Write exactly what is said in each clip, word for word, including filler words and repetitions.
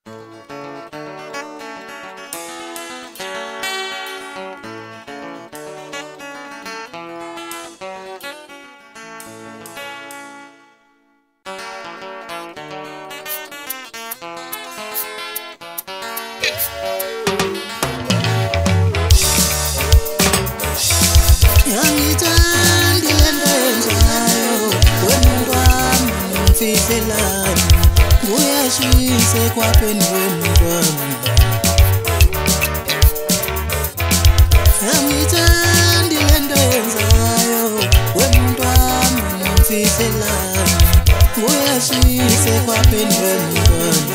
Uyashise kwapheni wemntwana angithandi lento yenzayo wemntwana ngimfihlelani uyashise kwapheni wemntwana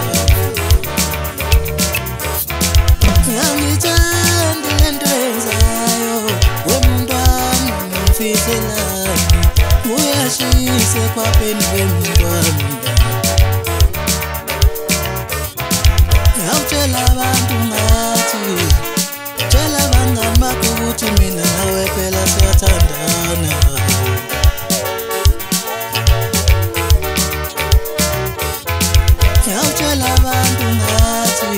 angithandi lento yenzayo wemntwana ngimfihlelani uyashise kwapheni wemntwana Tell abantu ngathi tell abangani bakho ukuthi mina nawe phela siyathandana Tell abantu ngathi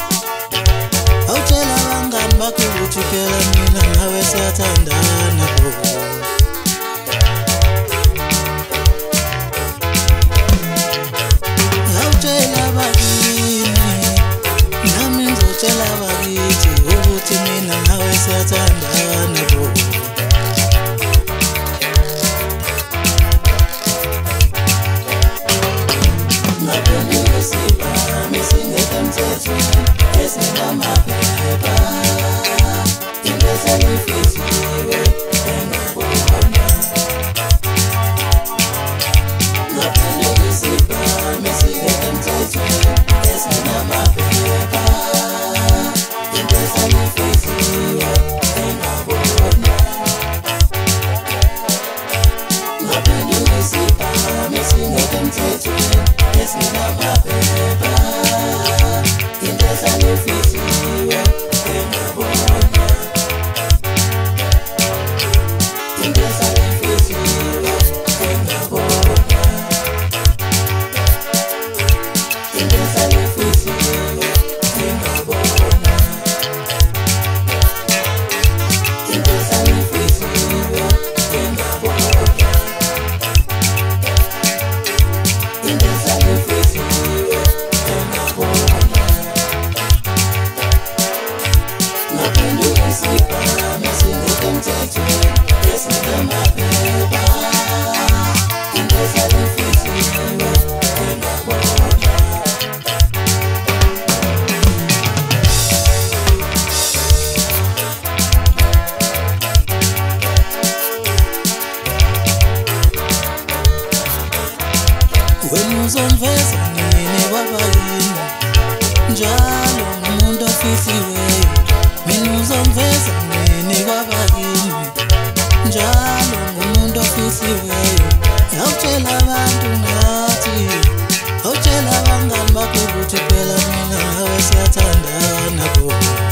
tell abangani bakho ukuthi phela mina nawe siyathandana Tell abangani Nami ngizotshela bakithi ukuthi mina nawe siyathandana bo Ngaphandle kwesibhami singekho emthethweni esinamaphepha into esayifihliwe engabona Ngaphandle kwesibhami singekho emthethweni esinamaphepha Uzongiveza nini kwabayini njalo umuntu ofihliweyo mina uzongiveza nini kwabayini njalo umuntu ofihliweyo Awutshela abantu ngathi awutshela abangani bakho ukuthi phela mina nawe siyathandana bo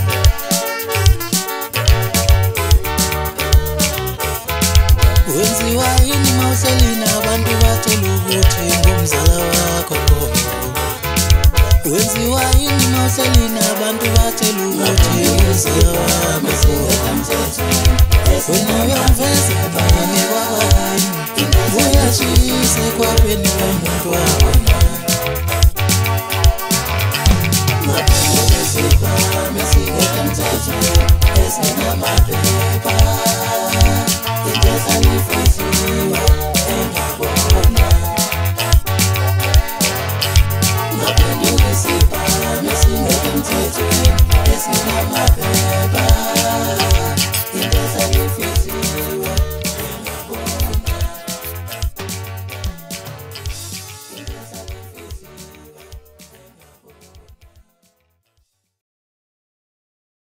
Wenziwa yini mawuhleli nabantu batshela ukuthi ngumzala wakho Wenziwa yini mawuhleli nabantu batshela ukuthi ngumzala wakho Wena uyangiveza nini kwabayini uyashise kwapheni wemntwana